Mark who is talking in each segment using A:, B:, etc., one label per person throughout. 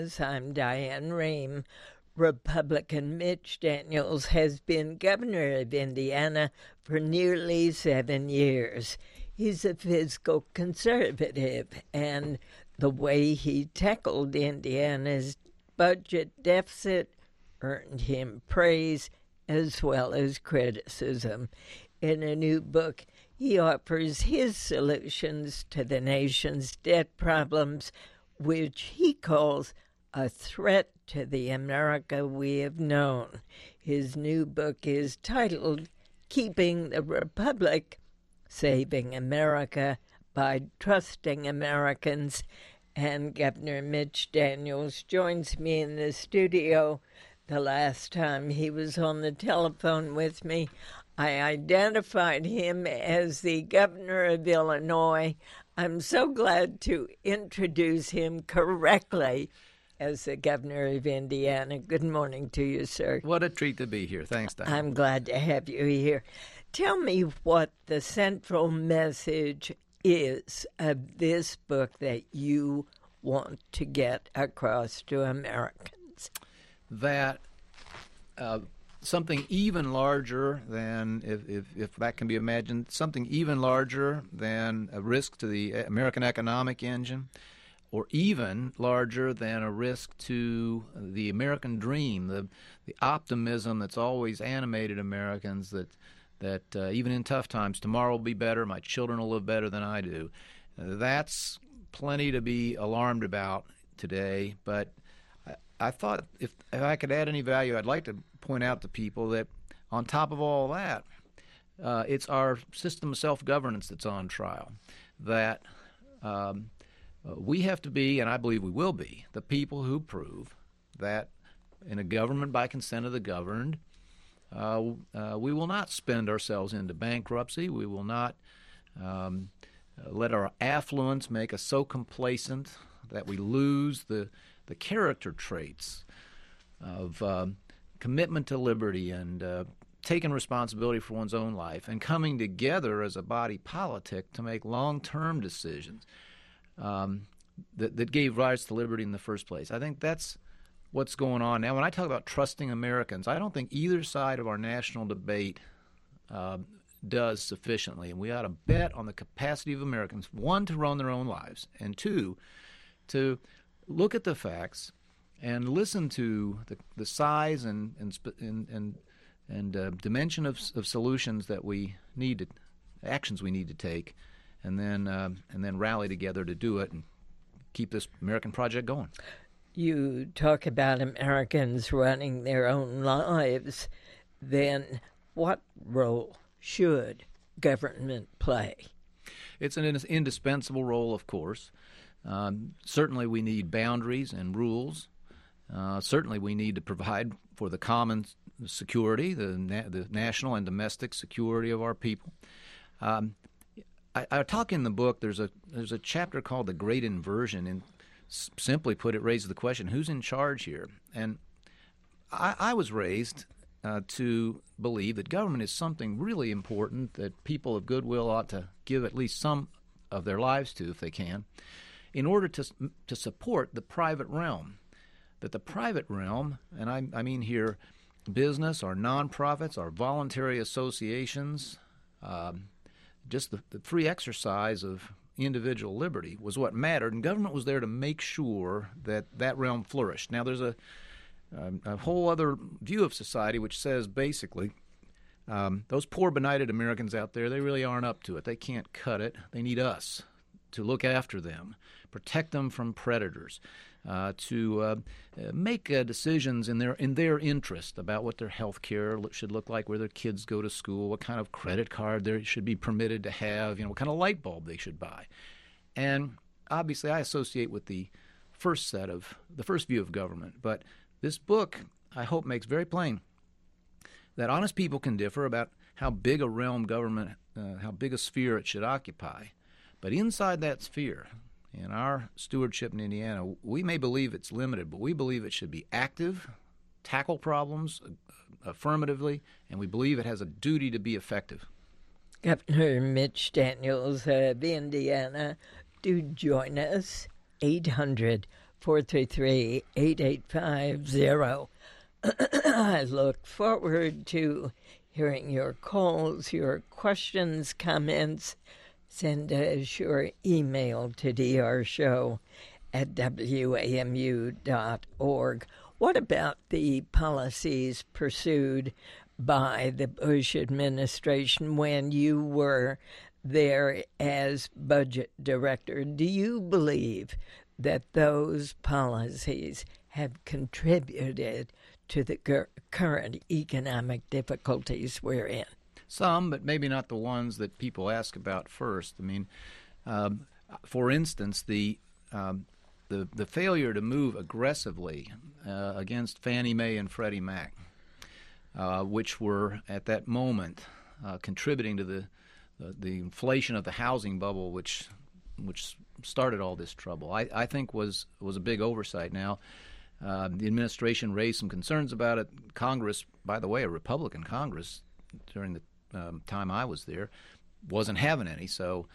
A: us. I'm Diane Rehm. Republican Mitch Daniels has been governor of Indiana for nearly 7 years. He's a fiscal conservative, and the way he tackled Indiana's budget deficit earned him praise as well as criticism. In a new book, he offers his solutions to the nation's debt problems, which he calls a threat to the America we have known. His new book is titled Keeping the Republic, Saving America by Trusting Americans. And Governor Mitch Daniels joins me in the studio. The last time he was on the telephone with me, I identified him as the governor of Illinois. I'm so glad to introduce him correctly as the governor of Indiana. Good morning to you, sir.
B: What a treat to be here. Thanks, Diane.
A: I'm glad to have you here. Tell me what the central message is of this book that you want to get across to Americans.
B: That something even larger than, if that can be imagined, something even larger than a risk to the American economic engine, or even larger than a risk to the American dream, the optimism that's always animated Americans, that even in tough times, tomorrow will be better, my children will live better than I do. That's plenty to be alarmed about today, but I thought if I could add any value, I'd like to point out to people that on top of all that, it's our system of self-governance that's on trial, that we have to be, and I believe we will be, the people who prove that in a government by consent of the governed, we will not spend ourselves into bankruptcy. We will not let our affluence make us so complacent that we lose the character traits of commitment to liberty and taking responsibility for one's own life and coming together as a body politic to make long-term decisions that gave rise to liberty in the first place. I think that's what's going on now. When I talk about trusting Americans, I don't think either side of our national debate does sufficiently, and we ought to bet on the capacity of Americans, one, to run their own lives, and two, to look at the facts and listen to the size and dimension of solutions that we need, actions we need to take, and then rally together to do it and keep this American project going.
A: You talk about Americans running their own lives. Then what role should government play?
B: It's an indispensable role, of course. Certainly we need boundaries and rules. Certainly we need to provide for the common security, the national and domestic security of our people. I talk in the book, there's a chapter called The Great Inversion, and simply put, it raises the question, who's in charge here? And I was raised to believe that government is something really important that people of goodwill ought to give at least some of their lives to, if they can, in order to support the private realm. That the private realm, and I mean here business, our nonprofits, our voluntary associations, just the free exercise of individual liberty was what mattered, and government was there to make sure that realm flourished. Now, there's a whole other view of society which says basically those poor benighted Americans out there, they really aren't up to it. They can't cut it. They need us to look after them, protect them from predators, to make decisions in their interest about what their health care should look like, where their kids go to school, what kind of credit card they should be permitted to have, what kind of light bulb they should buy. And obviously I associate with the first view of government. But this book, I hope, makes very plain that honest people can differ about how big a realm government, how big a sphere it should occupy. But inside that sphere, in our stewardship in Indiana, we may believe it's limited, but we believe it should be active, tackle problems affirmatively, and we believe it has a duty to be effective.
A: Governor Mitch Daniels of Indiana, do join us, 800 433-8850. I look forward to hearing your calls, your questions, comments. Send us your email to drshow@wamu.org. What about the policies pursued by the Bush administration when you were there as budget director? Do you believe that those policies have contributed to the current economic difficulties we're in?
B: Some, but maybe not the ones that people ask about first. I mean, for instance, the failure to move aggressively against Fannie Mae and Freddie Mac, which were at that moment contributing to the inflation of the housing bubble, which started all this trouble, I think was a big oversight. Now, the administration raised some concerns about it. Congress, by the way, a Republican Congress during the time I was there, wasn't having any. So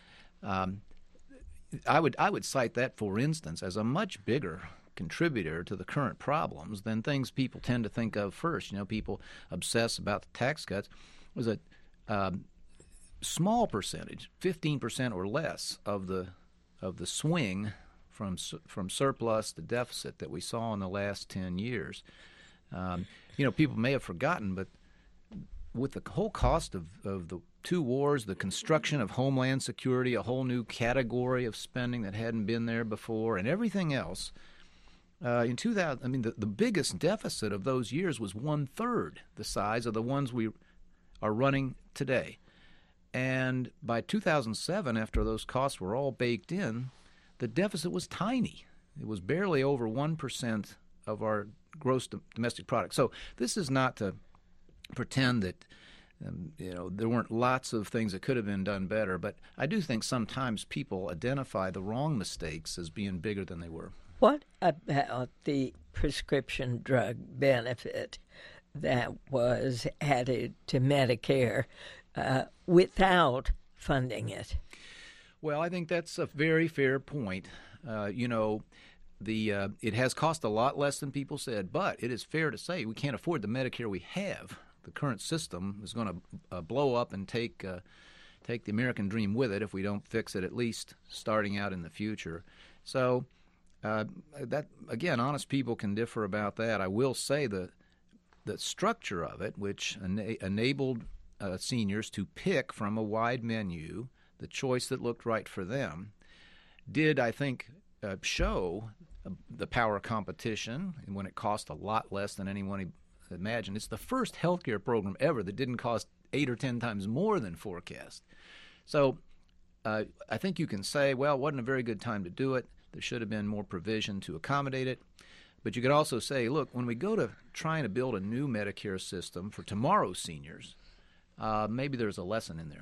B: I would cite that, for instance, as a much bigger contributor to the current problems than things people tend to think of first. You know, people obsess about the tax cuts. It was a small percentage, 15% or less of the swing from surplus to deficit that we saw in the last 10 years. People may have forgotten, but with the whole cost of the two wars, the construction of Homeland Security, a whole new category of spending that hadn't been there before, and everything else, in 2000, the biggest deficit of those years was 1/3 the size of the ones we are running today. And by 2007, after those costs were all baked in, the deficit was tiny. It was barely over 1% of our gross domestic product. So this is not to pretend that there weren't lots of things that could have been done better, but I do think sometimes people identify the wrong mistakes as being bigger than they were.
A: What about the prescription drug benefit that was added to Medicare without funding it?
B: Well, I think that's a very fair point. It has cost a lot less than people said, but it is fair to say we can't afford the Medicare we have. The current system is going to blow up and take the American dream with it if we don't fix it, at least starting out in the future. So that, again, honest people can differ about that. I will say the structure of it, which enabled seniors to pick from a wide menu the choice that looked right for them, did, I think, show the power of competition when it cost a lot less than anyone imagined. It's the first health care program ever that didn't cost 8 or 10 times more than forecast. So I think you can say, well, it wasn't a very good time to do it. There should have been more provision to accommodate it. But you could also say, look, when we go to trying to build a new Medicare system for tomorrow's seniors, maybe there's a lesson in there.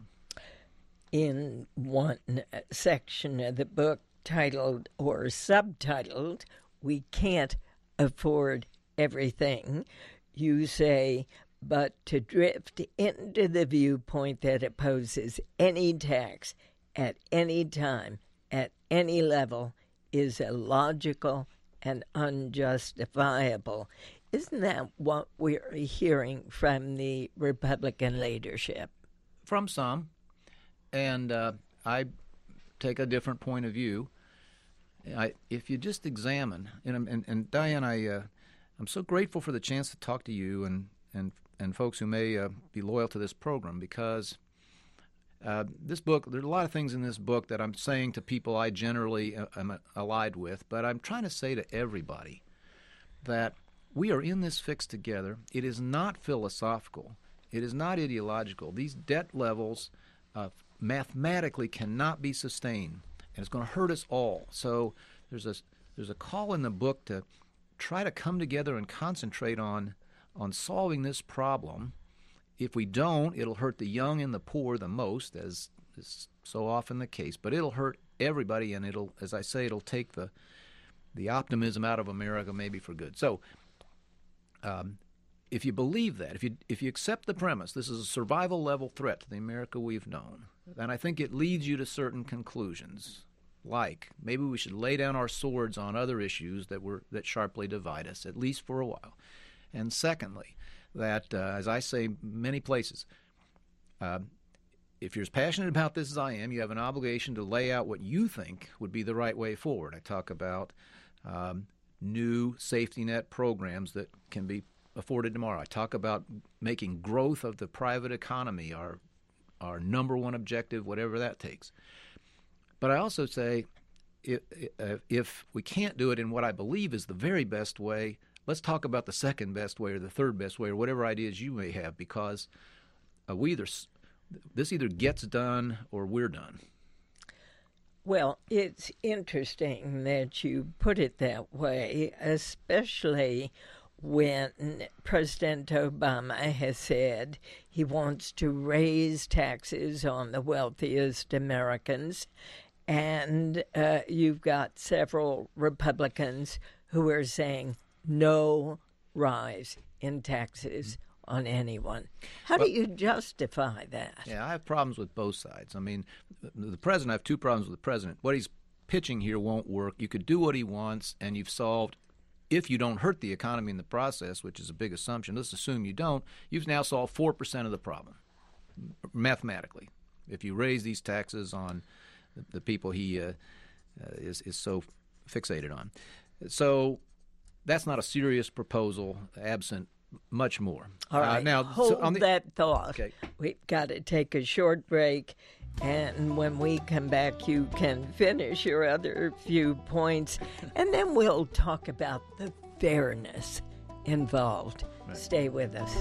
A: In one section of the book titled or subtitled, "We Can't Afford Everything," you say, but to drift into the viewpoint that opposes any tax at any time, at any level, is illogical and unjustifiable. Isn't that what we're hearing from the Republican leadership?
B: From some. And I take a different point of view. If you just examine, and Diane, I'm so grateful for the chance to talk to you and folks who may be loyal to this program, because this book, there's a lot of things in this book that I'm saying to people I generally am allied with, but I'm trying to say to everybody that we are in this fix together. It is not philosophical. It is not ideological. These debt levels mathematically cannot be sustained, and it's going to hurt us all. So there's a call in the book to try to come together and concentrate on solving this problem. If we don't, it'll hurt the young and the poor the most, as is so often the case. But it'll hurt everybody, and it'll, as I say, it'll take the optimism out of America, maybe for good. So if you believe that, if you accept the premise this is a survival level threat to the America we've known, then I think it leads you to certain conclusions. like maybe we should lay down our swords on other issues that sharply divide us, at least for a while. And secondly, that as I say many places, if you're as passionate about this as I am, you have an obligation to lay out what you think would be the right way forward. I talk about new safety net programs that can be afforded tomorrow. I talk about making growth of the private economy our number one objective, whatever that takes. But I also say if we can't do it in what I believe is the very best way, let's talk about the second best way or the third best way or whatever ideas you may have, because this either gets done or we're done.
A: Well, it's interesting that you put it that way, especially when President Obama has said he wants to raise taxes on the wealthiest Americans. And you've got several Republicans who are saying no rise in taxes on anyone. How do you justify that?
B: Yeah, I have problems with both sides. I mean, the president, I have two problems with the president. What he's pitching here won't work. You could do what he wants, and you've solved, if you don't hurt the economy in the process, which is a big assumption, let's assume you don't, you've now solved 4% of the problem, mathematically. If you raise these taxes on the people he is so fixated on. So that's not a serious proposal, absent much more.
A: All right, now hold that thought.
B: Okay.
A: We've got to take a short break, and when we come back, you can finish your other few points, and then we'll talk about the fairness involved. Right. Stay with us.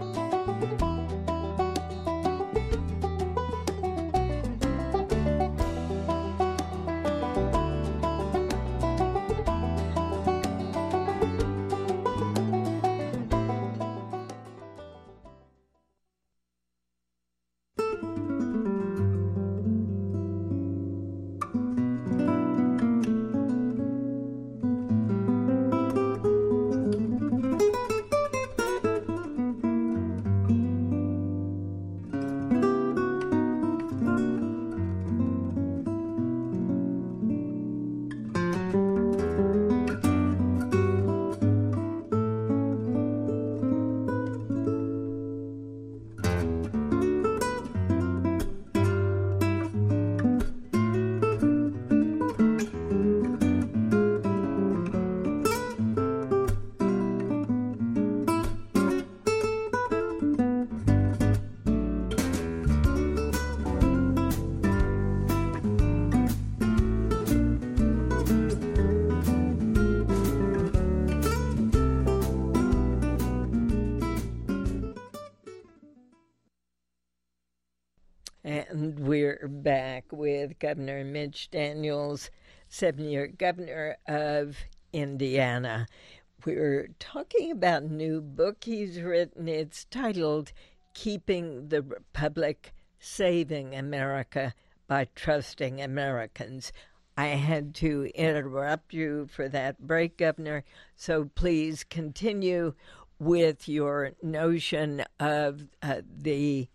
A: And we're back with Governor Mitch Daniels, 7-year governor of Indiana. We're talking about a new book he's written. It's titled Keeping the Republic, Saving America by Trusting Americans. I had to interrupt you for that break, Governor, so please continue with your notion of the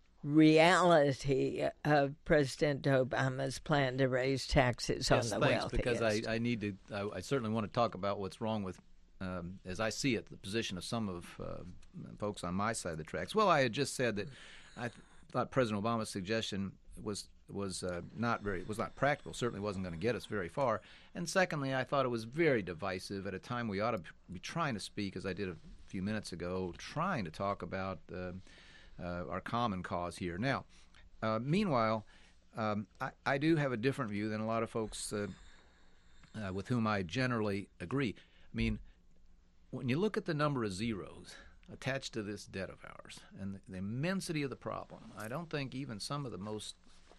A: reality of President Obama's plan to raise taxes on the wealthiest.
B: Because I certainly want to talk about what's wrong with, as I see it, the position of some of folks on my side of the tracks. Well, I had just said that I thought President Obama's suggestion was not practical. Certainly wasn't going to get us very far. And secondly, I thought it was very divisive at a time we ought to be trying to speak, as I did a few minutes ago, trying to talk about our common cause here. Now, meanwhile, I do have a different view than a lot of folks with whom I generally agree. I mean, when you look at the number of zeros attached to this debt of ours and the immensity of the problem, I don't think even some of the most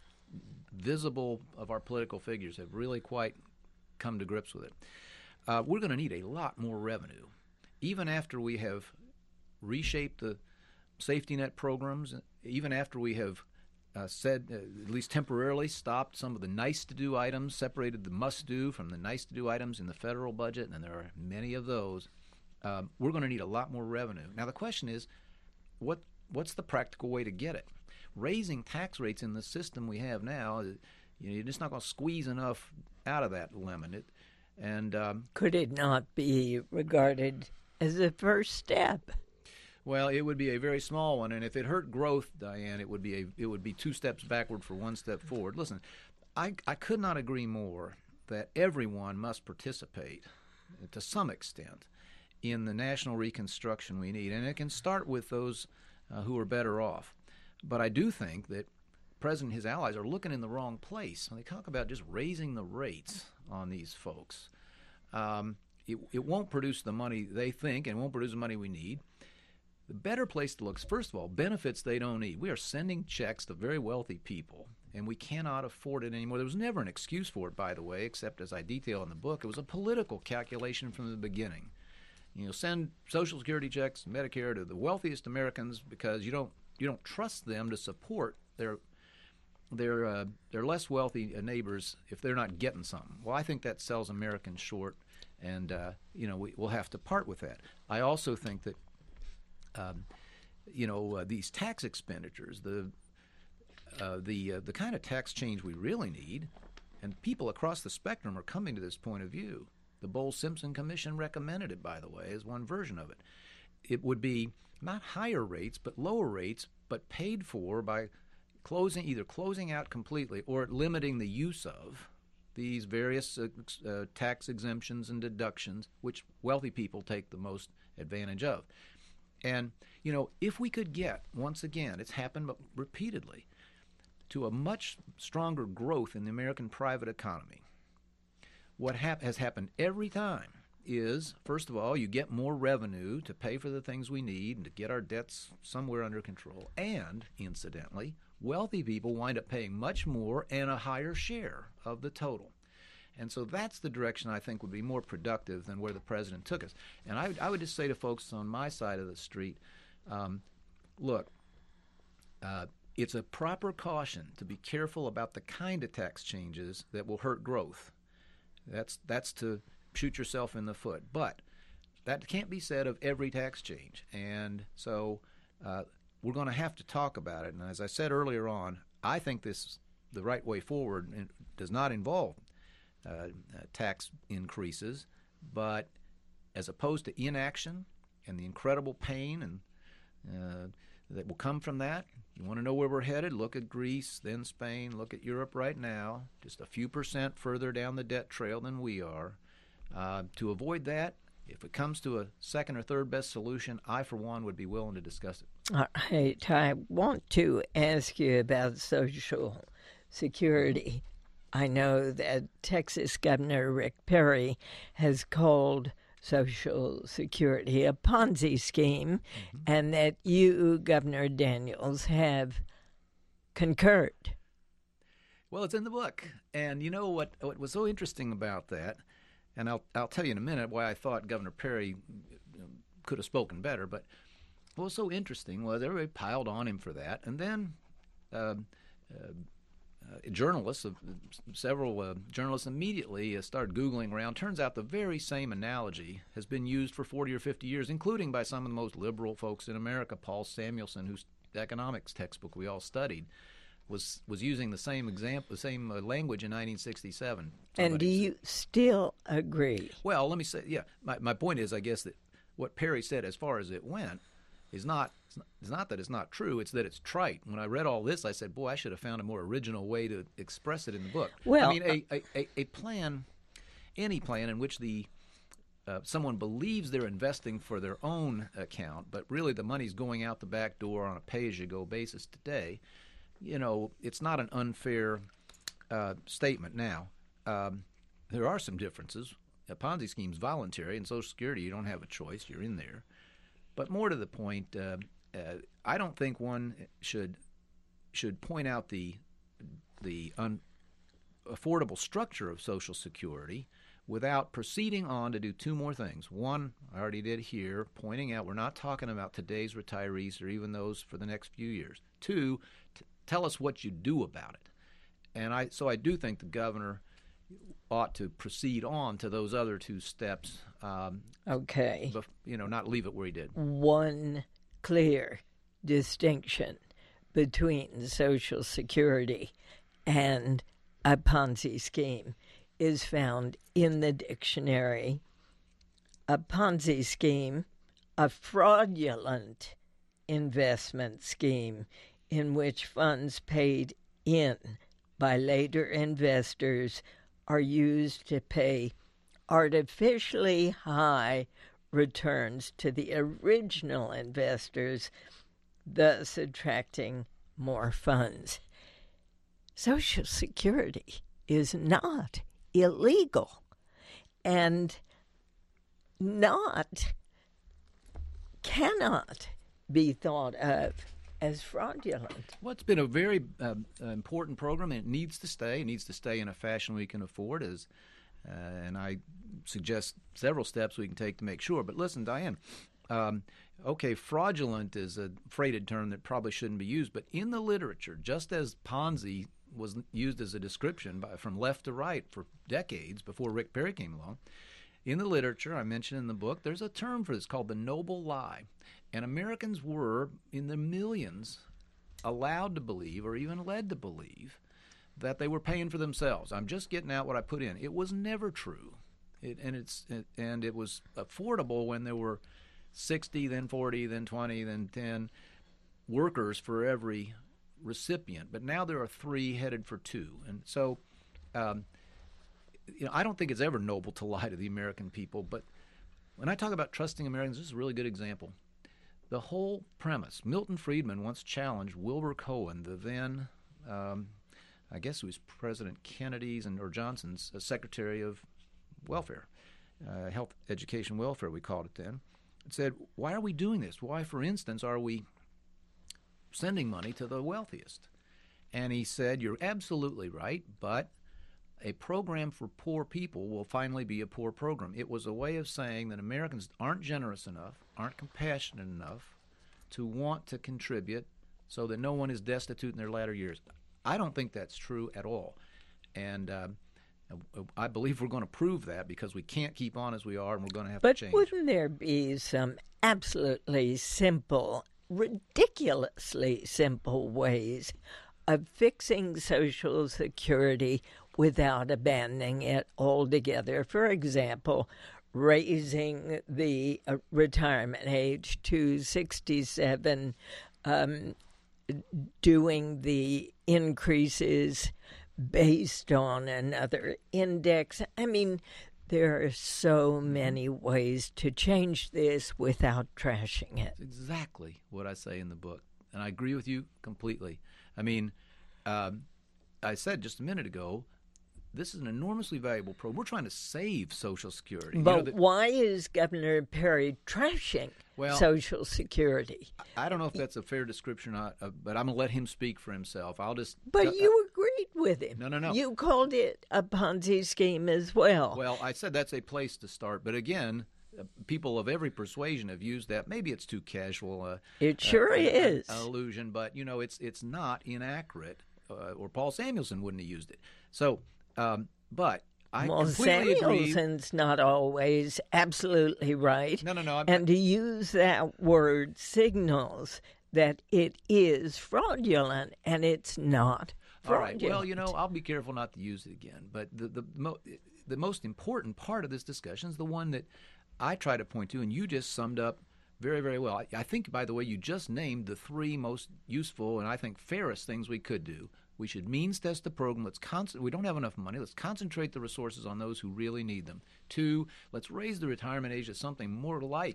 B: visible of our political figures have really quite come to grips with it. We're going to need a lot more revenue, even after we have reshaped the safety net programs, even after we have said, at least temporarily, stopped some of the nice-to-do items, separated the must-do from the nice-to-do items in the federal budget, and there are many of those. We're going to need a lot more revenue. Now, the question is, what's the practical way to get it? Raising tax rates in the system we have now, You're just not going to squeeze enough out of that lemon.
A: Could it not be regarded as a first step?
B: Well, it would be a very small one, and if it hurt growth, Diane, it would be 2 steps backward for 1 step forward. Listen, I could not agree more that everyone must participate to some extent in the national reconstruction we need, and it can start with those who are better off. But I do think that the President and his allies are looking in the wrong place when they talk about just raising the rates on these folks. It won't produce the money they think, and won't produce the money we need. The better place to look is, first of all, benefits they don't need. We are sending checks to very wealthy people, and we cannot afford it anymore. There was never an excuse for it, by the way, except as I detail in the book. It was a political calculation from the beginning. Send Social Security checks, Medicare to the wealthiest Americans because you don't trust them to support their less wealthy neighbors if they're not getting something. Well, I think that sells Americans short, and we'll have to part with that. I also think that these tax expenditures, the kind of tax change we really need, and people across the spectrum are coming to this point of view. The Bowles-Simpson Commission recommended it, by the way, as one version of it. It would be not higher rates, but lower rates, but paid for by either closing out completely or limiting the use of these various tax exemptions and deductions, which wealthy people take the most advantage of. And, if we could get, once again, it's happened repeatedly, to a much stronger growth in the American private economy, what has happened every time is, first of all, you get more revenue to pay for the things we need and to get our debts somewhere under control. And, incidentally, wealthy people wind up paying much more and a higher share of the total. And so that's the direction I think would be more productive than where the president took us. And I would just say to folks on my side of the street, look, it's a proper caution to be careful about the kind of tax changes that will hurt growth. That's to shoot yourself in the foot. But that can't be said of every tax change. And so we're going to have to talk about it. And as I said earlier on, I think the right way forward does not involve tax increases, but as opposed to inaction and the incredible pain and that will come from that. You want to know where we're headed? Look at Greece, then Spain. Look at Europe right now, just a few percent further down the debt trail than we are. To avoid that, if it comes to a second or third best solution, I, for one, would be willing to discuss it.
A: All right. I want to ask you about Social Security. I know that Texas Governor Rick Perry has called Social Security a Ponzi scheme, and that you, Governor Daniels, have concurred.
B: Well, it's in the book. And you know what was so interesting about that, and I'll tell you in a minute why I thought Governor Perry could have spoken better, but what was so interesting was everybody piled on him for that, and then several journalists immediately started Googling around. Turns out the very same analogy has been used for 40 or 50 years, including by some of the most liberal folks in America. Paul Samuelson, whose economics textbook we all studied, was using the same language in 1967.
A: And do you still agree?
B: Well, let me say, yeah. My point is, I guess, that what Perry said as far as it went is not that it's not true, it's that it's trite. When I read all this, I said, boy, I should have found a more original way to express it in the book.
A: Well,
B: I mean, a plan, any plan in which someone believes they're investing for their own account, but really the money's going out the back door on a pay-as-you-go basis today, it's not an unfair statement. Now, there are some differences. A Ponzi scheme's voluntary, and Social Security, you don't have a choice. You're in there. But more to the point, I don't think one should point out the unaffordable structure of Social Security without proceeding on to do two more things. One, I already did here, pointing out we're not talking about today's retirees or even those for the next few years. Two, tell us what you do about it. And I do think the governor ought to proceed on to those other two steps.
A: Okay.
B: Not leave it where he did.
A: One clear distinction between Social Security and a Ponzi scheme is found in the dictionary. A Ponzi scheme, a fraudulent investment scheme in which funds paid in by later investors are used to pay artificially high returns to the original investors, thus attracting more funds. Social Security is not illegal and cannot be thought of as fraudulent.
B: Well, it's been a very important program, and it needs to stay. It needs to stay in a fashion we can afford, and I suggest several steps we can take to make sure. But listen, Diane, okay, fraudulent is a freighted term that probably shouldn't be used, but in the literature, just as Ponzi was used as a description from left to right for decades before Rick Perry came along, in the literature, I mentioned in the book, there's a term for this called the noble lie. And Americans were, in the millions, allowed to believe or even led to believe that they were paying for themselves. I'm just getting out what I put in. It was never true. And it was affordable when there were 60, then 40, then 20, then 10 workers for every recipient. But now there are 3 headed for 2. And so I don't think it's ever noble to lie to the American people. But when I talk about trusting Americans, this is a really good example. The whole premise, Milton Friedman once challenged Wilbur Cohen, the then, I guess it was President Kennedy's or Johnson's Secretary of Welfare, Health, Education, Welfare, we called it then, and said, why are we doing this? Why, for instance, are we sending money to the wealthiest? And he said, you're absolutely right, but a program for poor people will finally be a poor program. It was a way of saying that Americans aren't generous enough, aren't compassionate enough to want to contribute so that no one is destitute in their latter years. I don't think that's true at all. And I believe we're going to prove that because we can't keep on as we are, and we're going to have to change.
A: But wouldn't there be some absolutely simple, ridiculously simple ways of fixing Social Security without abandoning it altogether? For example, raising the retirement age to 67, doing the increases based on another index. I mean, there are so many ways to change this without trashing it.
B: That's exactly what I say in the book, and I agree with you completely. I mean, I said just a minute ago, this is an enormously valuable program. We're trying to save Social Security.
A: But why is Governor Perry trashing Social Security?
B: I don't know if that's a fair description, but I'm going to let him speak for himself.
A: But you agreed with him.
B: No.
A: You called it a Ponzi scheme as well.
B: Well, I said that's a place to start. But again, people of every persuasion have used that. Maybe it's too casual.
A: It sure is.
B: An allusion, but, it's not inaccurate, or Paul Samuelson wouldn't have used it. So... but I completely agree.
A: Samuelson's not always absolutely right.
B: No.
A: And to use that word signals that it is fraudulent, and it's not fraudulent.
B: All right. Well, I'll be careful not to use it again. But the most important part of this discussion is the one that I try to point to, and you just summed up very, very well. I think, by the way, you just named the 3 most useful and I think fairest things we could do. We should means test the program. We don't have enough money. Let's concentrate the resources on those who really need them. 2, let's raise the retirement age to something more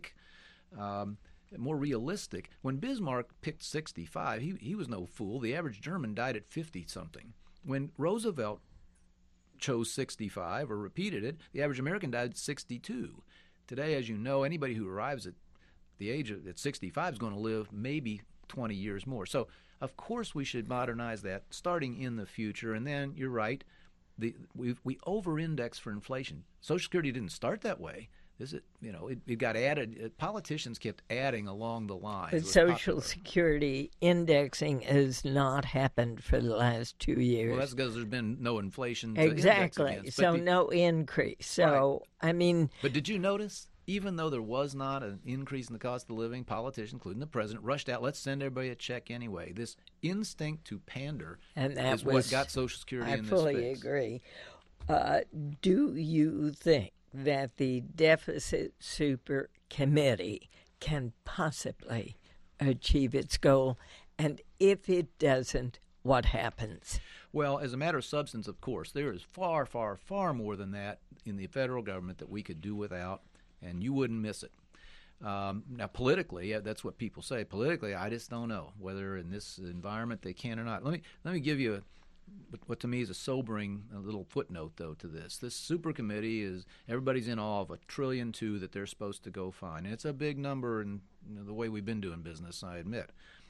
B: more realistic. When Bismarck picked 65, he was no fool. The average German died at 50-something. When Roosevelt chose 65 or repeated it, the average American died at 62. Today, as you know, anybody who arrives at the age at 65 is going to live maybe 20 years more. So, of course, we should modernize that starting in the future. And then, you're right, we over-index for inflation. Social Security didn't start that way. It got added. Politicians kept adding along the line.
A: But Social Security indexing has not happened for the last 2 years.
B: Well, that's because there's been no inflation.
A: Exactly. So no increase. So,
B: right.
A: I mean.
B: But did you notice even though there was not an increase in the cost of living, politicians, including the president, rushed out, let's send everybody a check anyway. This instinct to pander is what got Social Security in this fix.
A: I fully agree. Do you think that the Deficit Super Committee can possibly achieve its goal? And if it doesn't, what happens?
B: Well, as a matter of substance, of course, there is far, far, far more than that in the federal government that we could do without, and you wouldn't miss it. Now, politically, that's what people say. Politically, I just don't know whether in this environment they can or not. Let me give you what to me is a sobering little footnote, though, to this. This super committee is, everybody's in awe of $1.2 trillion that they're supposed to go find. And it's a big number in the way we've been doing business, I admit.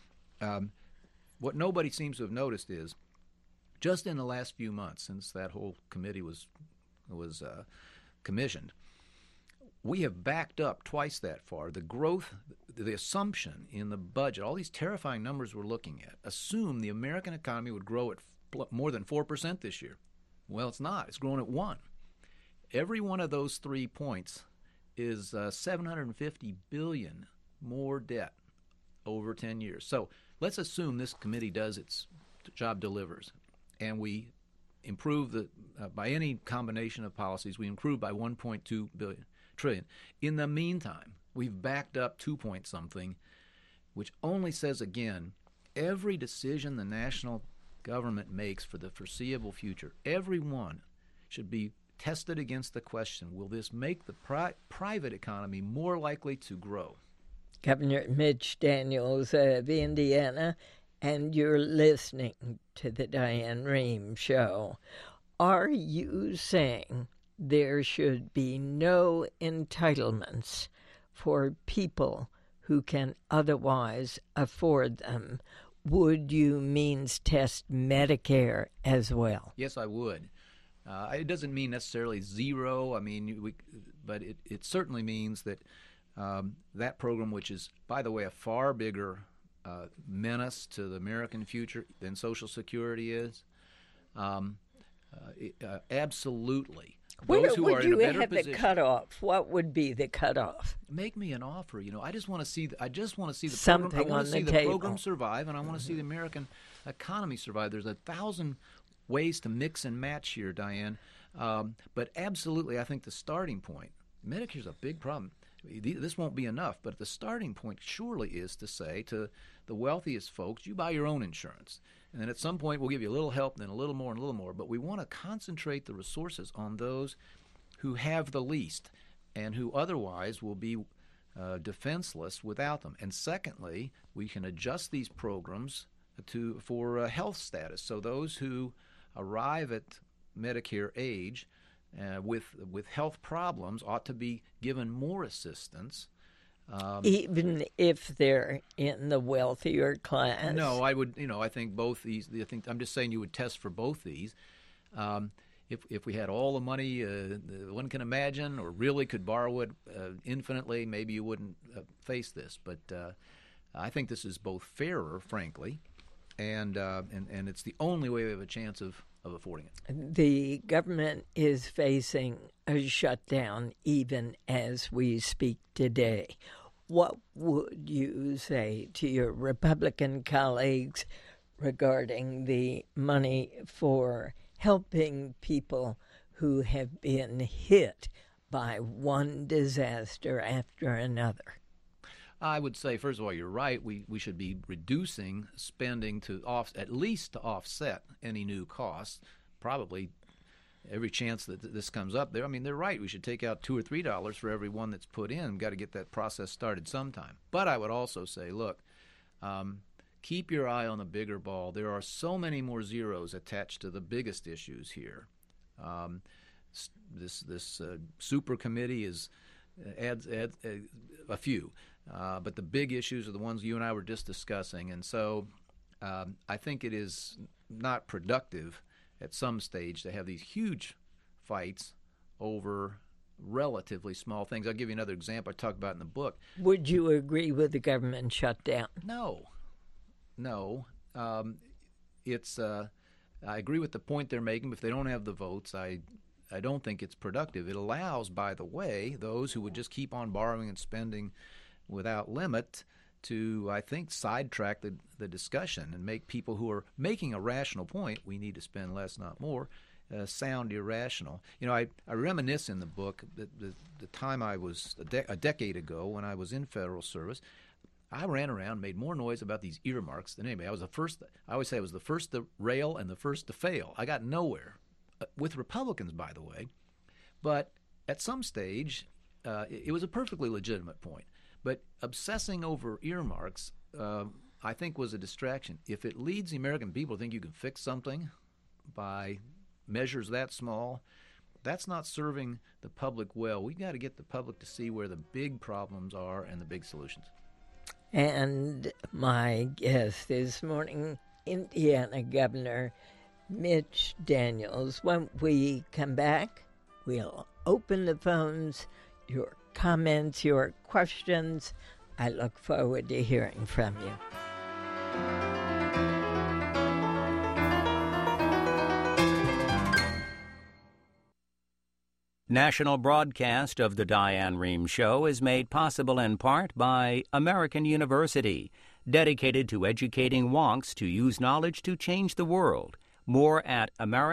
B: What nobody seems to have noticed is just in the last few months since that whole committee was commissioned, we have backed up twice that far. The growth, the assumption in the budget, all these terrifying numbers we're looking at, assume the American economy would grow at more than 4% this year. Well, it's not. It's growing at 1%. Every one of those 3 points is $750 billion more debt over 10 years. So let's assume this committee does its job, delivers, and we improve by any combination of policies, we improve by 1.2 trillion. In the meantime, we've backed up 2 point something, which only says again, every decision the national government makes for the foreseeable future, every one should be tested against the question, will this make the private economy more likely to grow?
A: Governor Mitch Daniels of Indiana, and you're listening to the Diane Rehm Show. Are you saying there should be no entitlements for people who can otherwise afford them? Would you means test Medicare as well?
B: Yes, I would. It doesn't mean necessarily zero. I mean, but it certainly means that that program, which is, by the way, a far bigger menace to the American future than Social Security is, absolutely.
A: Where would you have the cutoff? What would be the cutoff?
B: Make me an offer. I just want to see. I just want to see the
A: something
B: program. I want to see the
A: table.
B: program survive, and I want to see the American economy survive. There's 1,000 ways to mix and match here, Diane. But absolutely, I think the starting point. Medicare's a big problem. This won't be enough, but the starting point surely is to say to the wealthiest folks, you buy your own insurance. And then at some point we'll give you a little help, then a little more and a little more. But we want to concentrate the resources on those who have the least and who otherwise will be defenseless without them. And secondly, we can adjust these programs for health status. So those who arrive at Medicare age with health problems ought to be given more assistance.
A: Even if they're in the wealthier class?
B: No, I would. I think both these. I'm just saying you would test for both these. If we had all the money one can imagine, or really could borrow it infinitely, maybe you wouldn't face this. But I think this is both fairer, frankly, and it's the only way we have a chance of affording it.
A: The government is facing a shutdown even as we speak today. What would you say to your Republican colleagues regarding the money for helping people who have been hit by one disaster after another?
B: I would say, first of all, you're right. We should be reducing spending at least to offset any new costs. Probably every chance that this comes up there. I mean, they're right. We should take out $2 or $3 for every one that's put in. We've got to get that process started sometime. But I would also say, look, keep your eye on the bigger ball. There are so many more zeros attached to the biggest issues here. This super committee adds a few. But the big issues are the ones you and I were just discussing. And so I think it is not productive at some stage to have these huge fights over relatively small things. I'll give you another example I talk about in the book.
A: Would you agree with the government shutdown?
B: No. I agree with the point they're making. If they don't have the votes, I I don't think it's productive. It allows, by the way, those who would just keep on borrowing and spending without limit to, I think, sidetrack the discussion and make people who are making a rational point, we need to spend less, not more, sound irrational. I reminisce in the book the time I was a decade ago when I was in federal service. I ran around, made more noise about these earmarks than anybody. I always say I was the first to rail and the first to fail. I got nowhere with Republicans, by the way. But at some stage, it was a perfectly legitimate point. But obsessing over earmarks, I think, was a distraction. If it leads the American people to think you can fix something by measures that small, that's not serving the public well. We've got to get the public to see where the big problems are and the big solutions.
A: And my guest this morning, Indiana Governor Mitch Daniels. When we come back, we'll open the phones, your comments, your questions. I look forward to hearing from you.
C: National broadcast of the Diane Rehm Show is made possible in part by American University, dedicated to educating wonks to use knowledge to change the world. More at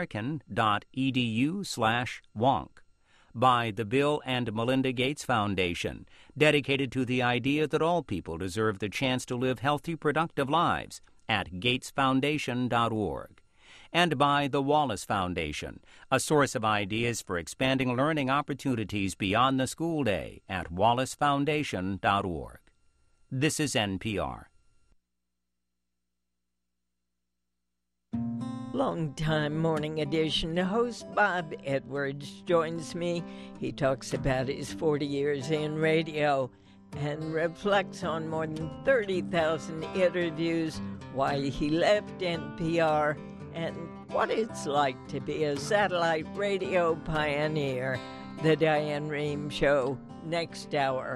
C: american.edu/wonk. By the Bill and Melinda Gates Foundation, dedicated to the idea that all people deserve the chance to live healthy, productive lives, at gatesfoundation.org. And by the Wallace Foundation, a source of ideas for expanding learning opportunities beyond the school day, at wallacefoundation.org. This is NPR.
A: Longtime Morning Edition host Bob Edwards joins me. He talks about his 40 years in radio and reflects on more than 30,000 interviews, why he left NPR, and what it's like to be a satellite radio pioneer. The Diane Rehm Show, next hour.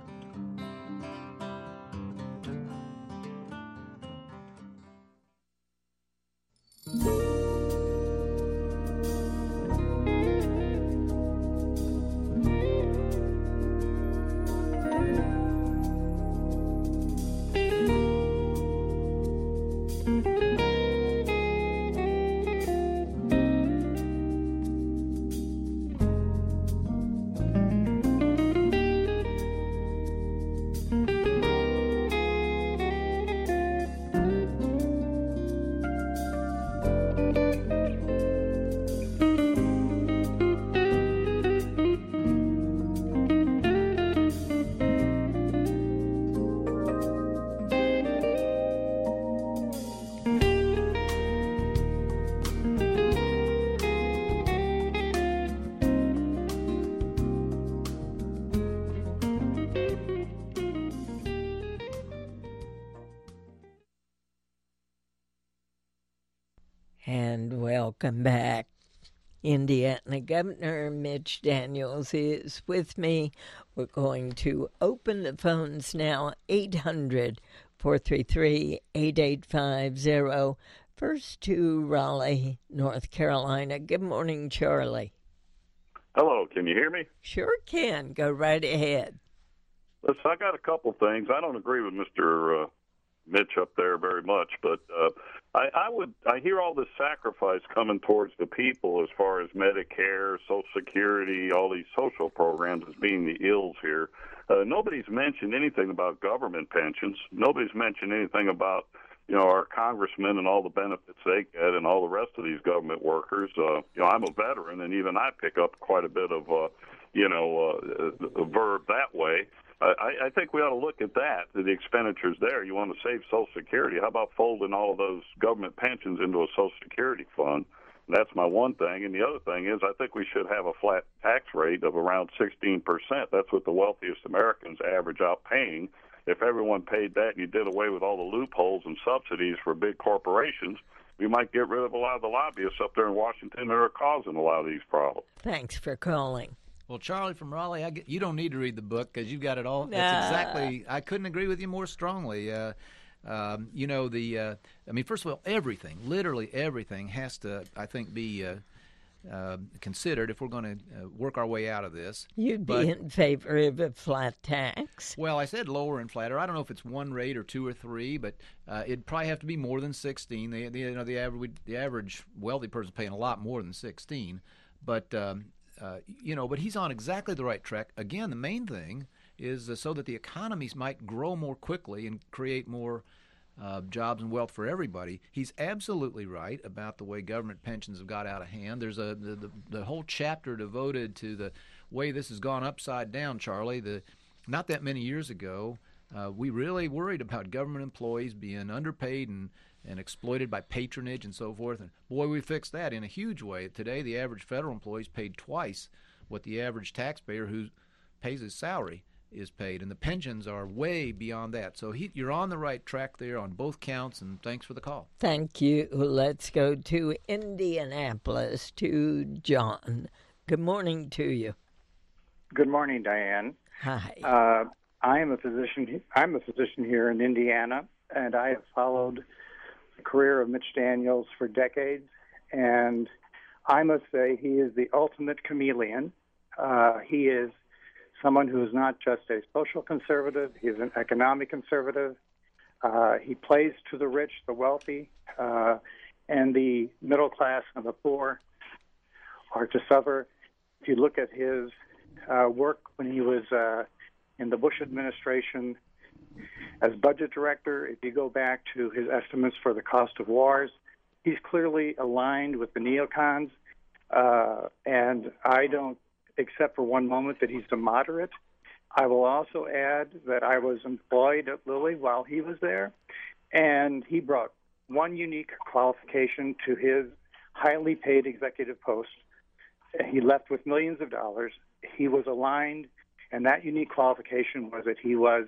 A: And welcome back. Indiana Governor Mitch Daniels is with me. We're going to open the phones now, 800-433-8850. First to Raleigh, North Carolina. Good morning, Charlie.
D: Hello, can you hear me?
A: Sure can. Go right ahead.
D: Listen, I got a couple things. I don't agree with Mr. Mitch up there very much, but I hear all this sacrifice coming towards the people as far as Medicare, Social Security, all these social programs as being the ills here. Nobody's mentioned anything about government pensions. Nobody's mentioned anything about, our congressmen and all the benefits they get and all the rest of these government workers. I'm a veteran, and even I pick up quite a bit of, a verb that way. I think we ought to look at that, the expenditures there. You want to save Social Security. How about folding all of those government pensions into a Social Security fund? That's my one thing. And the other thing is I think we should have a flat tax rate of around 16%. That's what the wealthiest Americans average out paying. If everyone paid that and you did away with all the loopholes and subsidies for big corporations, we might get rid of a lot of the lobbyists up there in Washington that are causing a lot of these problems.
A: Thanks for calling.
B: Well, Charlie from Raleigh, you don't need to read the book because you've got it all. That's exactly. I couldn't agree with you more strongly. First of all, everything, literally everything, has to, I think, be considered if we're going to work our way out of this.
A: You'd be in favor of a flat tax?
B: Well, I said lower and flatter. I don't know if it's one rate or two or three, but it'd probably have to be more than 16. The average wealthy person paying a lot more than 16, but but he's on exactly the right track. Again, the main thing is so that the economies might grow more quickly and create more jobs and wealth for everybody. He's absolutely right about the way government pensions have got out of hand. There's the whole chapter devoted to the way this has gone upside down, Charlie. Not that many years ago, we really worried about government employees being underpaid and exploited by patronage and so forth. And boy, we fixed that in a huge way. Today, the average federal employee is paid twice what the average taxpayer who pays his salary is paid, and the pensions are way beyond that. So you're on the right track there on both counts, and thanks for the call.
A: Thank you. Let's go to Indianapolis to John. Good morning to you.
E: Good morning, Diane.
A: Hi.
E: I am a physician. I'm a physician here in Indiana, and I have followed the career of Mitch Daniels for decades. And I must say, he is the ultimate chameleon. He is someone who is not just a social conservative, he is an economic conservative. He plays to the rich, the wealthy, and the middle class and the poor are to suffer. If you look at his work when he was in the Bush administration as budget director, if you go back to his estimates for the cost of wars, he's clearly aligned with the neocons, and I don't except for one moment that he's a moderate. I will also add that I was employed at Lilly while he was there, and he brought one unique qualification to his highly paid executive post. He left with millions of dollars. He was aligned, and that unique qualification was that he was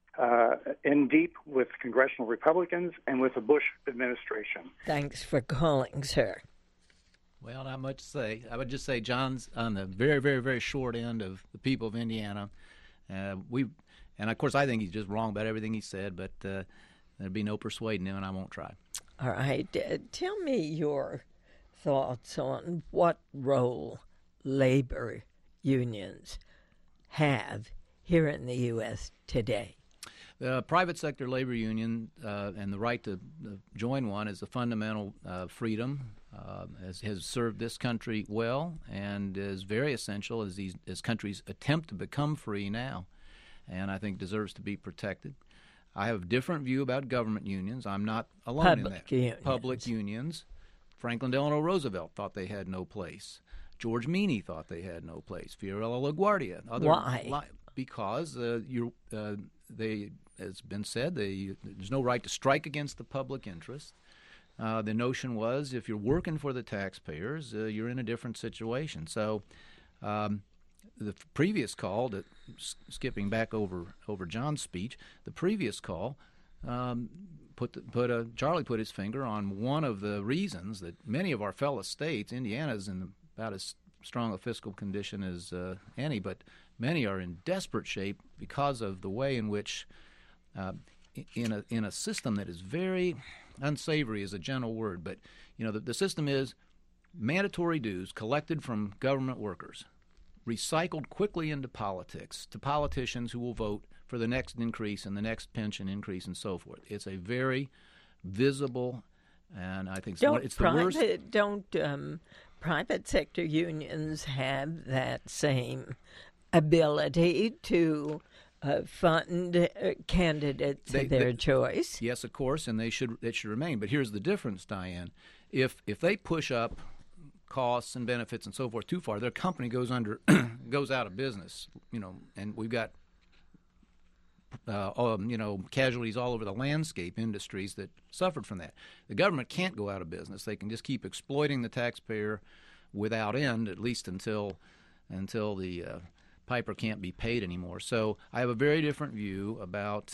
E: in deep with congressional Republicans and with the Bush administration.
A: Thanks for calling, sir.
B: Well, not much to say. I would just say John's on the very, very, very short end of the people of Indiana. And of course, I think he's just wrong about everything he said, but there'd be no persuading him, and I won't try.
A: All right. Tell me your thoughts on what role labor unions have here in the U.S. today.
B: The private sector labor union and the right to join one is a fundamental freedom. Has served this country well and is very essential as countries attempt to become free now, and I think deserves to be protected. I have a different view about government unions. I'm not alone in that.
A: Unions.
B: Public unions. Franklin Delano Roosevelt thought they had no place. George Meany thought they had no place. Fiorello LaGuardia.
A: Why?
B: Because they, as been said, there's no right to strike against the public interest. The notion was if you're working for the taxpayers, you're in a different situation. So the previous call, skipping back over John's speech, the previous call Charlie put his finger on one of the reasons that many of our fellow states, Indiana's in about as strong a fiscal condition as any, but many are in desperate shape because of the way in which in a system that is very unsavory is a gentle word, but the system is mandatory dues collected from government workers, recycled quickly into politics to politicians who will vote for the next increase and the next pension increase and so forth. It's a very visible, and I think it's the worst.
A: Don't private sector unions have that same ability to fund candidates of their choice?
B: Yes, of course, and it should remain. But here's the difference, Diane. If they push up costs and benefits and so forth too far, their company goes out of business. And we've got casualties all over the landscape industries that suffered from that. The government can't go out of business. They can just keep exploiting the taxpayer without end, at least until the piper can't be paid anymore. So I have a very different view about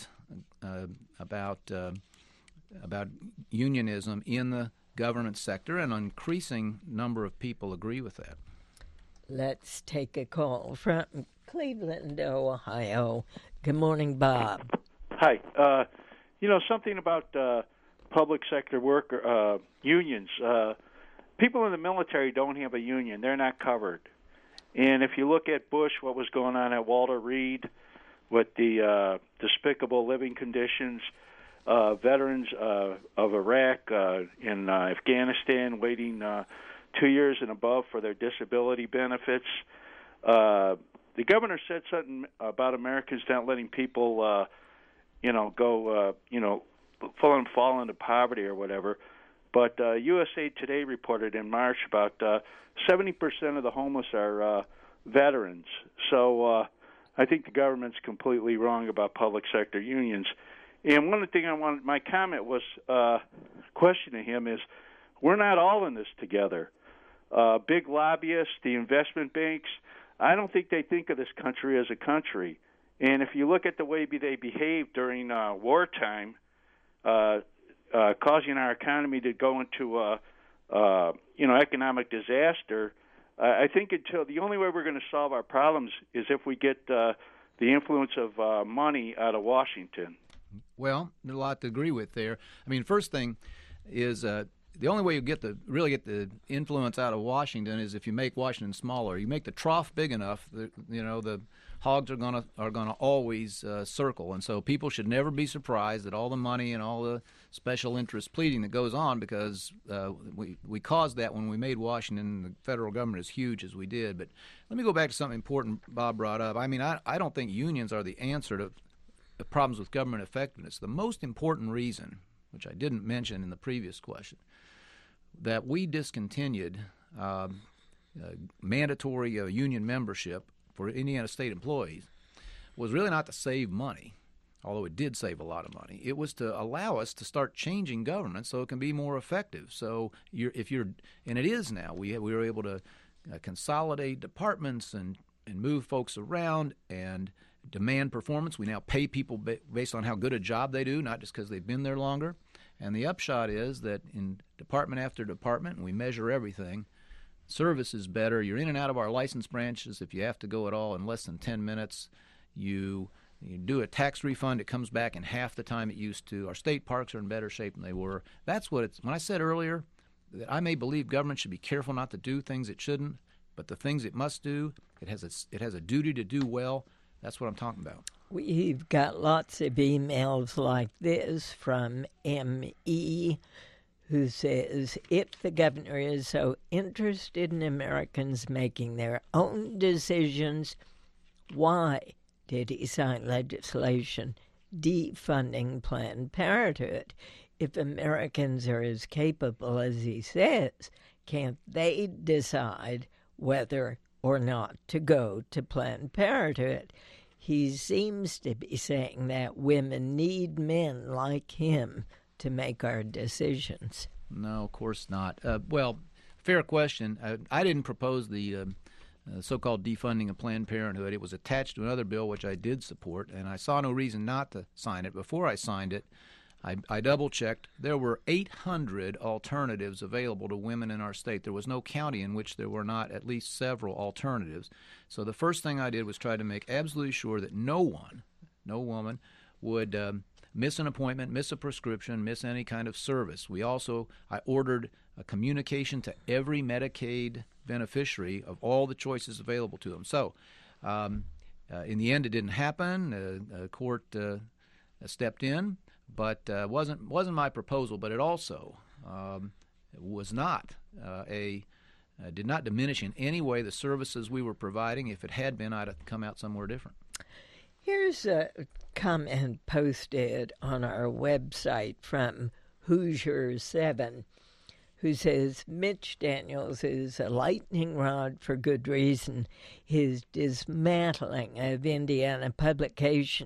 B: unionism in the government sector, and an increasing number of people agree with that.
A: Let's take a call from Cleveland, Ohio. Good morning, Bob.
F: Hi. Something about public sector worker unions. people in the military don't have a union. They're not covered. And if you look at Bush, what was going on at Walter Reed with the despicable living conditions, veterans of Iraq and Afghanistan waiting 2 years and above for their disability benefits. The governor said something about Americans not letting people, go, fall into poverty or whatever. But USA Today reported in March about 70% of the homeless are veterans. So I think the government's completely wrong about public sector unions. And one of the things my comment was, question to him is, we're not all in this together. Big lobbyists, the investment banks, I don't think they think of this country as a country. And if you look at the way they behaved during wartime, causing our economy to go into economic disaster, I think the only way we're going to solve our problems is if we get the influence of money out of Washington.
B: Well, there's a lot to agree with there. I mean, first thing is the only way you really get the influence out of Washington is if you make Washington smaller. You make the trough big enough, the hogs are gonna always circle, and so people should never be surprised at all the money and all the special interest pleading that goes on, because we caused that when we made Washington, the federal government, as huge as we did. But let me go back to something important Bob brought up. I mean, I don't think unions are the answer to the problems with government effectiveness. The most important reason, which I didn't mention in the previous question, that we discontinued mandatory union membership for Indiana state employees was really not to save money, although it did save a lot of money. It was to allow us to start changing government so it can be more effective. So and it is now, we were able to consolidate departments and move folks around and demand performance. We now pay people based on how good a job they do, not just because they've been there longer. And the upshot is that in department after department, and we measure everything, service is better. You're in and out of our license branches, if you have to go at all, in less than 10 minutes. You do a tax refund, it comes back in half the time it used to. Our state parks are in better shape than they were. That's what it's. When I said earlier that I may believe government should be careful not to do things it shouldn't, but the things it must do, it has a duty to do well. That's what I'm talking about.
A: We've got lots of emails like this from M.E., who says, if the governor is so interested in Americans making their own decisions, why did he sign legislation defunding Planned Parenthood? If Americans are as capable as he says, can't they decide whether or not to go to Planned Parenthood? He seems to be saying that women need men like him to make our decisions. No,
B: of course not. Well, fair question. I didn't propose the so-called defunding of Planned Parenthood. It was attached to another bill which I did support, and I saw no reason not to sign it. Before I signed it, I double-checked. There were 800 alternatives available to women in our state. There was no county in which there were not at least several alternatives. So the first thing I did was try to make absolutely sure that no woman would miss an appointment, miss a prescription, miss any kind of service. I ordered a communication to every Medicaid beneficiary of all the choices available to them. So in the end, it didn't happen. The court stepped in. But wasn't my proposal. But it also was not did not diminish in any way the services we were providing. If it had been, I'd have come out somewhere different.
A: Here's a comment posted on our website from Hoosier7, who says Mitch Daniels is a lightning rod for good reason. His dismantling of Indiana public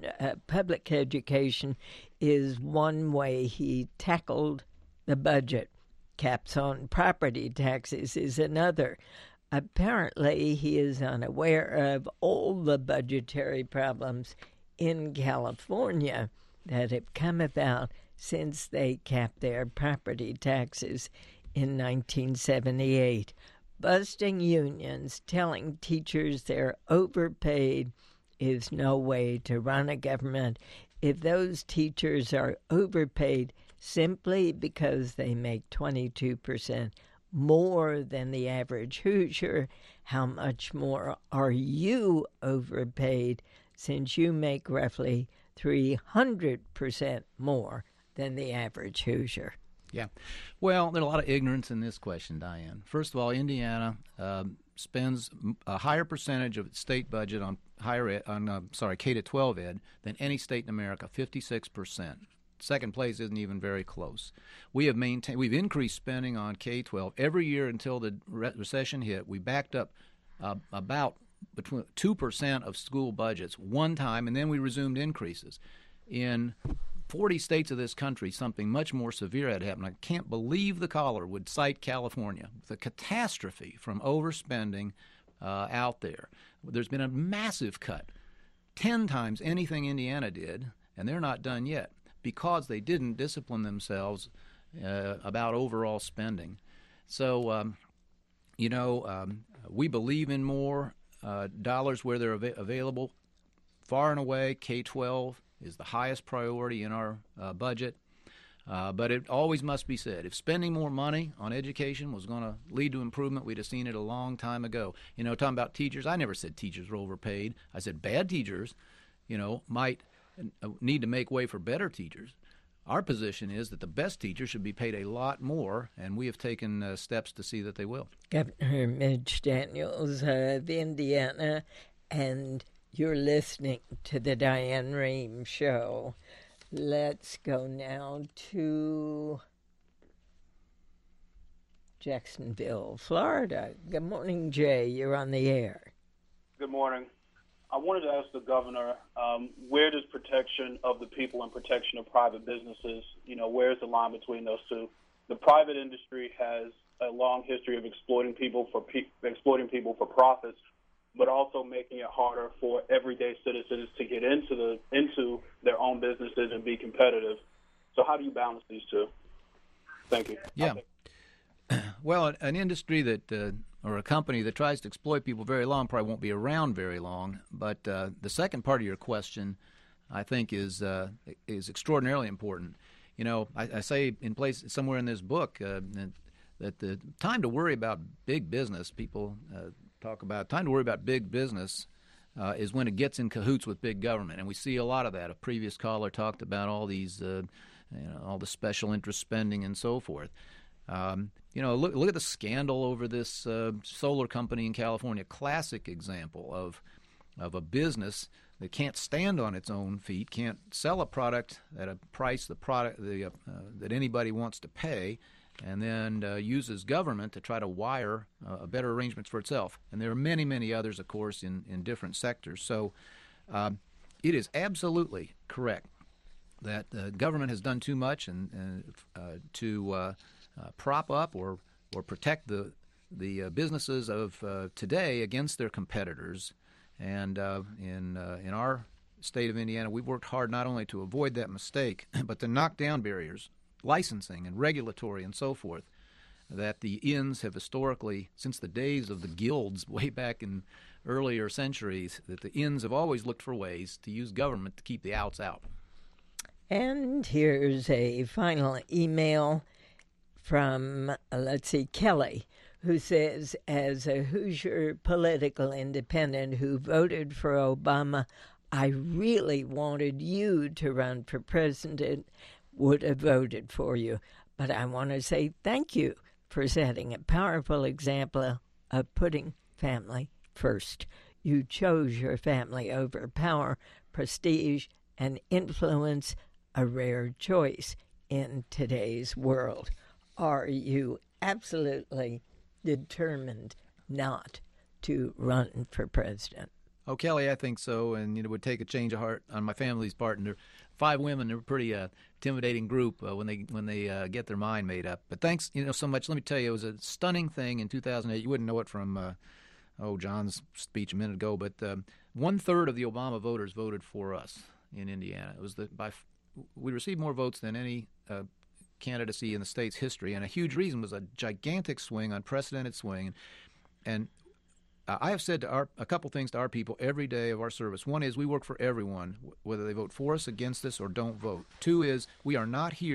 A: education is one way he tackled the budget. Caps on property taxes is another. Apparently, he is unaware of all the budgetary problems in California that have come about since they capped their property taxes in 1978. Busting unions, telling teachers they're overpaid is no way to run a government. If those teachers are overpaid simply because they make 22% more than the average Hoosier? How much more are you overpaid, since you make roughly 300% more than the average Hoosier?
B: Yeah. Well, there's a lot of ignorance in this question, Diane. First of all, Indiana spends a higher percentage of its state budget on K-12 ed than any state in America, 56%. Second place isn't even very close. We've increased spending on K-12 every year until the recession hit. We backed up about between 2% of school budgets one time, and then we resumed increases. In 40 states of this country, something much more severe had happened. I can't believe the caller would cite California. The catastrophe from overspending out there. There's been a massive cut, 10 times anything Indiana did, and they're not done yet, because they didn't discipline themselves about overall spending. So, we believe in more dollars where they're available. Far and away, K-12 is the highest priority in our budget. But it always must be said, if spending more money on education was going to lead to improvement, we'd have seen it a long time ago. Talking about teachers, I never said teachers were overpaid. I said bad teachers, might need to make way for better teachers. Our position is that the best teachers should be paid a lot more, and we have taken steps to see that they will.
A: Governor Mitch Daniels of Indiana, and you're listening to the Diane Rehm Show. Let's go now to Jacksonville, Florida. Good morning, Jay. You're on the air.
G: Good morning. I wanted to ask the governor, where does protection of the people and protection of private businesses, where's the line between those two? The private industry has a long history of exploiting people for profits, but also making it harder for everyday citizens to get into their own businesses and be competitive. So how do you balance these two? Thank you.
B: Yeah. Well, an industry that or a company that tries to exploit people very long probably won't be around very long. But the second part of your question, I think, is extraordinarily important. I say in place somewhere in this book that the time to worry about big business, people talk about time to worry about big business is when it gets in cahoots with big government, and we see a lot of that. A previous caller talked about all these, all the special interest spending and so forth. Look at the scandal over this solar company in California. Classic example of a business that can't stand on its own feet, can't sell a product at a price that anybody wants to pay, and then uses government to try to wire better arrangements for itself. And there are many, many others, of course, in different sectors. So it is absolutely correct that the government has done too much to prop up or protect the businesses of today against their competitors. And in our state of Indiana, we've worked hard not only to avoid that mistake, but to knock down barriers, licensing and regulatory and so forth, that the inns have historically, since the days of the guilds way back in earlier centuries, that the inns have always looked for ways to use government to keep the outs out.
A: And here's a final email from, Kelly, who says, as a Hoosier political independent who voted for Obama, I really wanted you to run for president, would have voted for you. But I want to say thank you for setting a powerful example of putting family first. You chose your family over power, prestige, and influence, a rare choice in today's world. Are you absolutely determined not to run for president?
B: Oh, Kelly, I think so, and it would take a change of heart on my family's part. And 5 women, they're a pretty intimidating group when they get their mind made up. But thanks, so much. Let me tell you, it was a stunning thing in 2008. You wouldn't know it from John's speech a minute ago, but 1/3 of the Obama voters voted for us in Indiana. It was we received more votes than any candidacy in the state's history, and a huge reason was a gigantic swing, unprecedented swing. And I have said a couple things to our people every day of our service. One is we work for everyone, whether they vote for us, against us, or don't vote. 2 is we are not here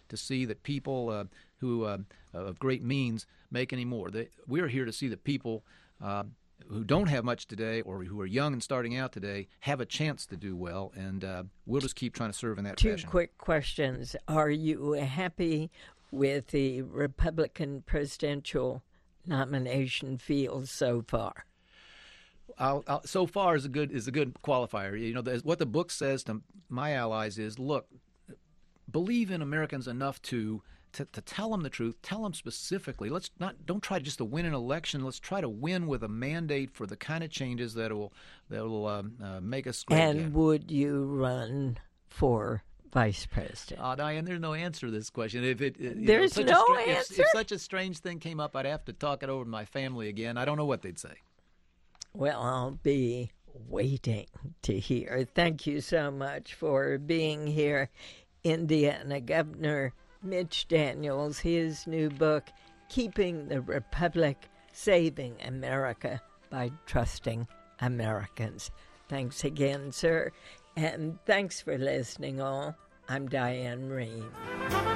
B: to see that people who of great means make any more. We're here to see that people who don't have much today or who are young and starting out today have a chance to do well, and we'll just keep trying to serve in that fashion.
A: 2 quick questions. Are you happy with the Republican presidential nomination field so far?
B: So far is a good qualifier. You know, what the book says to my allies is, look, believe in Americans enough to tell them the truth, tell them specifically. Don't try just to win an election. Let's try to win with a mandate for the kind of changes that will make us great
A: And
B: again.
A: would you run for vice president?
B: Diane, there's no answer to this question.
A: There's no answer?
B: If such a strange thing came up, I'd have to talk it over with my family again. I don't know what they'd say.
A: Well, I'll be waiting to hear. Thank you so much for being here, Indiana Governor Mitch Daniels. His new book, Keeping the Republic, Saving America by Trusting Americans. Thanks again, sir, and thanks for listening all. I'm Diane Rehm.